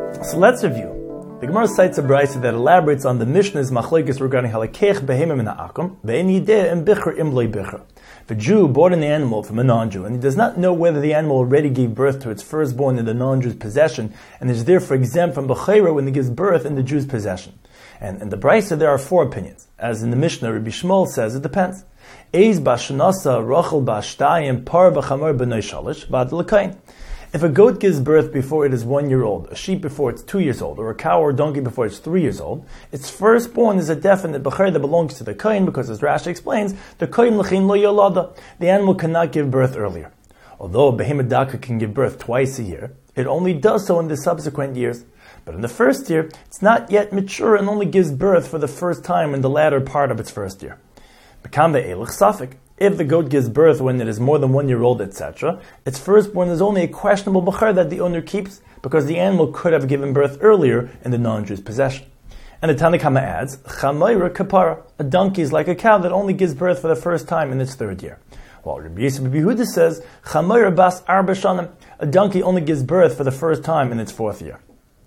So let's review. The Gemara cites a brayso that elaborates on the Mishnah's machlokes regarding halakech behema min ha'akum ve'en yideh im bichur im lo bichur. If a Jew bought an animal from a non-Jew and he does not know whether the animal already gave birth to its firstborn in the non-Jew's possession and is therefore exempt from bechira when it gives birth in the Jew's possession. And in the brayso there are four opinions. As in the Mishnah, Rabbi Shmuel says it depends. Eiz b'shnasa rachel b'shtayim par b'chamor b'nei shalish b'ad l'kain. If a goat gives birth before it is 1 year old, a sheep before it's 2 years old, or a cow or donkey before it's 3 years old, its firstborn is a definite bechir that belongs to the kohen because, as Rashi explains, the kohen l'chein lo yolada, the animal cannot give birth earlier. Although a behemoth daka can give birth twice a year, it only does so in the subsequent years. But in the first year, it's not yet mature and only gives birth for the first time in the latter part of its first year. Bekam ve'elech safek. If the goat gives birth when it is more than 1 year old, etc., its firstborn is only a questionable bechar that the owner keeps because the animal could have given birth earlier in the non-Jew's possession. And the Tanna Kama adds, Chamayra kapara, a donkey is like a cow that only gives birth for the first time in its third year. While Rabbi Yisrael Rabbi Yehuda says, Chamayra bas arba shanim, a donkey only gives birth for the first time in its fourth year.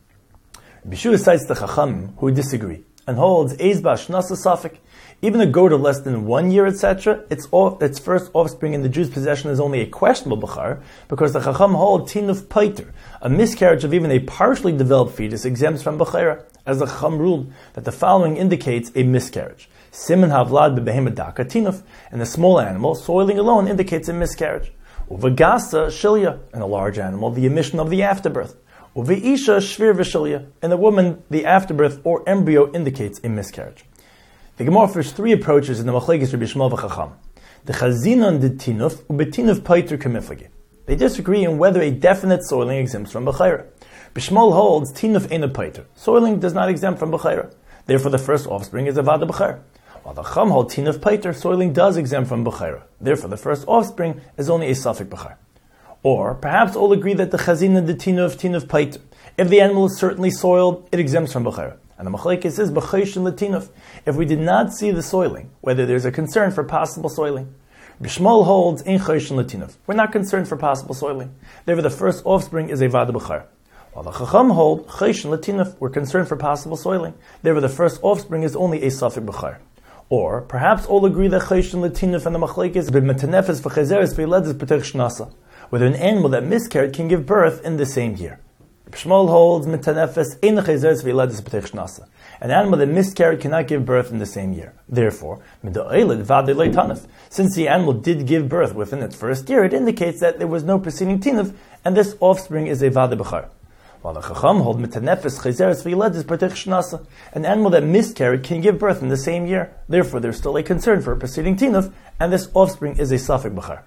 Rabbi Yeshua cites the Chachamim who disagree and holds Eiz b'shnasa safek. Even a goat of less than 1 year, etc., its first offspring in the Jew's possession is only a questionable bechar because the Chacham hold tinuf paiter, a miscarriage of even a partially developed fetus exempts from bechira, as the Chacham ruled that the following indicates a miscarriage. Simen havlad bebehemoth daka tinuf, and a small animal, soiling alone indicates a miscarriage. Uvagasa shilya, and a large animal, the emission of the afterbirth. Uveisha shvir v'shilya, and a woman, the afterbirth or embryo indicates a miscarriage. The Gemara offers three approaches in the machlokes Rabbi Shmuel v'Chacham. The chazinon did tinuf ubetinuf paiter kamiflagi. They disagree on whether a definite soiling exempts from bechira. Rabbi Shmuel holds tinuf ain't a paiter. Soiling does not exempt from bechira. Therefore, the first offspring is a vada bechira. While the Chacham hold tinuf paiter, soiling does exempt from bechira. Therefore, the first offspring is only a safek bechira. Or perhaps all agree that the chazinon did tinuf paiter. If the animal is certainly soiled, it exempts from bechira. And the machlokes is b'chayshin latinuf. If we did not see the soiling, whether there's a concern for possible soiling. Bishmol holds in chayshin latinuf. We're not concerned for possible soiling. Therefore, the first offspring is a vada b'char. While the Chacham hold chayshin latinuf, we're concerned for possible soiling. Therefore, the first offspring is only a safek b'char. Or perhaps all agree that chayshin latinuf and the machlokes is b'metanefes v'chazeres v'yiledus b'tech shnasa, whether an animal that miscarried can give birth in the same year. Shmuel holds mitanefes ein chazeres v'yiledus b'tech shnasa. An animal that miscarried cannot give birth in the same year. Therefore, mida'eled v'adei leitanef. Since the animal did give birth within its first year, it indicates that there was no preceding tinuf, and this offspring is a vada b'char. While the Chacham hold mitanefes chazeres v'yiledus b'tech shnasa. An animal that miscarried can give birth in the same year. Therefore, there's still a concern for a preceding tinuf, and this offspring is a safek b'char.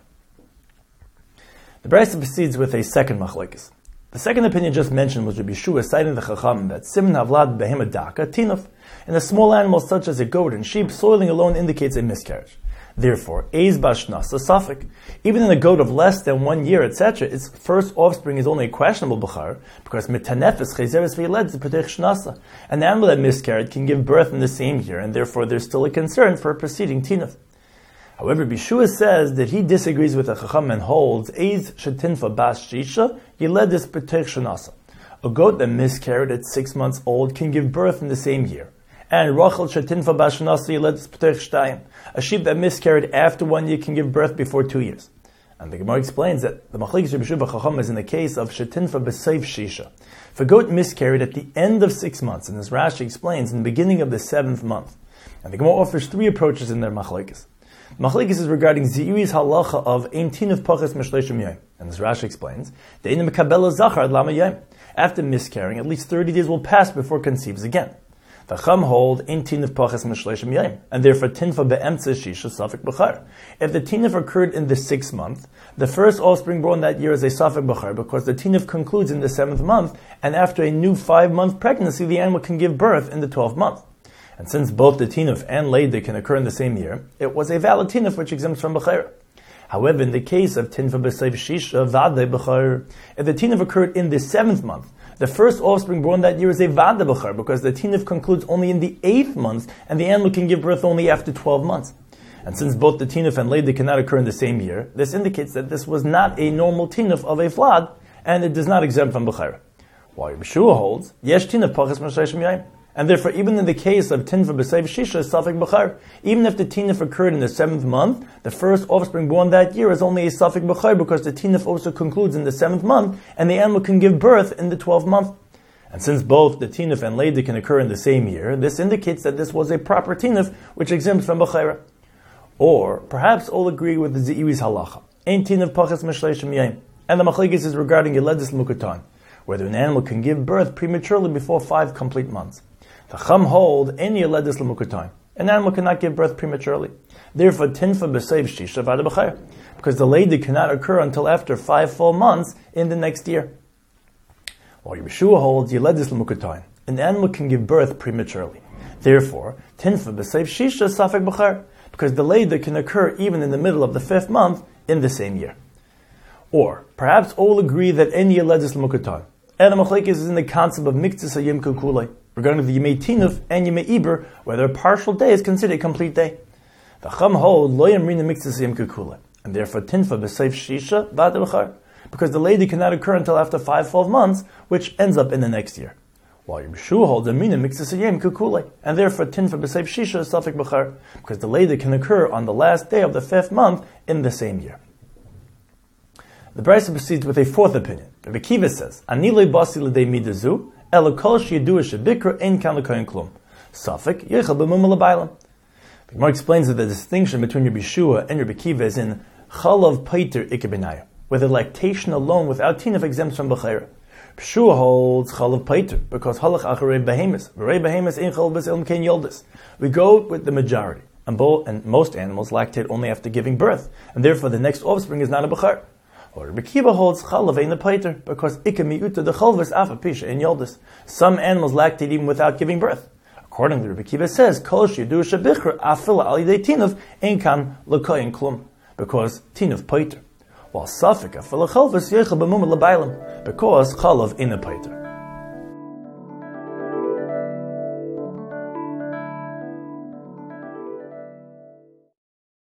The brayso proceeds with a second machlokes. The second opinion just mentioned was Rabbi Yeshua citing the Chacham that Simen Havlad behemoth daka tinuf, and a small animal such as a goat and sheep, soiling alone indicates a miscarriage. Therefore, Eiz b'shnasa safek. Even in a goat of less than 1 year, etc., its first offspring is only a questionable bechar because mitanefes chazeres v'yiledus b'tech shnasa. An animal that miscarried can give birth in the same year, and therefore there's still a concern for a preceding tinuf. However, Bishua says that he disagrees with the Chacham and holds Eiz shetinfa bas shisha yiledus b'tech shnasa. A goat that miscarried at 6 months old can give birth in the same year. And Rachel shetinfa bas shnasa yiledus b'tech shtayim. A sheep that miscarried after 1 year can give birth before 2 years. And the Gemara explains that the machlokes Rabbi Yeshua Chacham is in the case of shetinfa b'seif shisha. If a goat miscarried at the end of 6 months, and as Rashi explains, in the beginning of the 7th month. And the Gemara offers three approaches in their machlokes. Machlokes is regarding Zi'ui's halacha of ein tinuf pachas mishleishim yom. And as Rashi explains, the ein mekabel zachar ad lama yom. After miscarrying, at least 30 days will pass before conceives again. The Chacham hold ein tinuf pachas mishleishim yom, and therefore tinfa be'emtze shisha safek b'char. If the tinuf occurred in the 6th month, the first offspring born that year is a safek b'char because the tinuf concludes in the 7th month, and after a new 5-month pregnancy, the animal can give birth in the 12th month. And since both the tinuf and leida can occur in the same year, it was a valid tinuf which exempts from bechira. However, in the case of tinfa b'seif shisha vada bechir, if the tinuf occurred in the 7th month, the first offspring born that year is a vada bechir because the tinuf concludes only in the 8th month, and the animal can give birth only after 12 months. And since both the tinuf and leida cannot occur in the same year, this indicates that this was not a normal tinuf of a vlad, and it does not exempt from bechira. While Yeshua holds, Yesh Tinef Pachas Mashleishim Yayim. And therefore, even in the case of Tinfa B'Seiv Shisha, is Safek B'char. Even if the Tinef occurred in the 7th month, the first offspring born that year is only a Safek B'char because the Tinef also concludes in the 7th month, and the animal can give birth in the 12th month. And since both the Tinef and Lady can occur in the same year, this indicates that this was a proper Tinef, which exempts from B'chara. Or, perhaps all agree with the Ze'iwi's halacha. Ein Tinef Pachas Mashleishim Yayim. And the Machlekes is regarding Yeledis L'Mukatan, whether an animal can give birth prematurely before 5 complete months. The Chum hold any Yeledis L'Mukatan. An animal cannot give birth prematurely. Therefore, Tinfa B'Seiv Shisha Vada B'chayr, because the lady cannot occur until after 5 full months in the next year. While Yeshua holds Yeledis L'Mukatan, an animal can give birth prematurely. Therefore, Tinfa B'Seiv Shisha Safek B'chayr, because the lady can occur even in the middle of the 5th month in the same year. Or, perhaps all agree that any Yeledis L'Mukatan. And the Machlekes is in the concept of Miktzis Hayim Kukulei, regarding the Yemei Tinuf and Yemei Iber, whether a partial day is considered a complete day. The Chum hold Lo Yamrina Miktzis Hayim Kukulei, and therefore Tinfa B'Seiv Shisha Vada B'char, because the lady cannot occur until after 5 full months, which ends up in the next year. While Yeshua holds Amrina Miktzis Hayim Kukulei, and therefore Tinfa B'Seiv Shisha is Safek B'char, because the lady can occur on the last day of the 5th month in the same year. The Brisa proceeds with a 4th opinion. Rabbi Akiva says, Ani loy basi l'dei midazu, elo kol sheyadua shebikra ein kan l'koyin klum. Safek yichal b'mum l'baylam. The Gemara explains that the distinction between Rabbi Yeshua and Rabbi Akiva is in chalav paiter ikebinaya, where the lactation alone without tinef exempts from b'chayra. Yeshua holds chalav paiter because halach acharei behemis. V'rei behemis ein chalav b'selim kein yoldis. We go with the majority, and most animals lactate only after giving birth, and therefore the next offspring is not a b'char. Or Rabbi Akiva holds chalav ein paiter because ikka miuta the chalvus afa pisha in yoldis. Some animals lactate even without giving birth. Accordingly, Rabbi Akiva says kol shedu shabichra afil al yidei tinuf ein kan l'koyin klum because tinuf paiter. While safek afil chalvus yechal b'mum l'baylam because chalav ein paiter.